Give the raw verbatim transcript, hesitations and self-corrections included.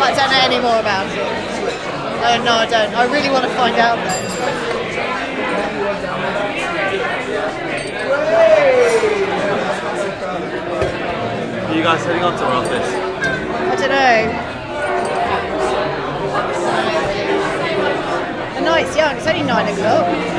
I don't know any more about it. Oh, no, I don't. I really want to find out though. Are you guys heading on to our office? I don't know. The night's young, it's only nine o'clock.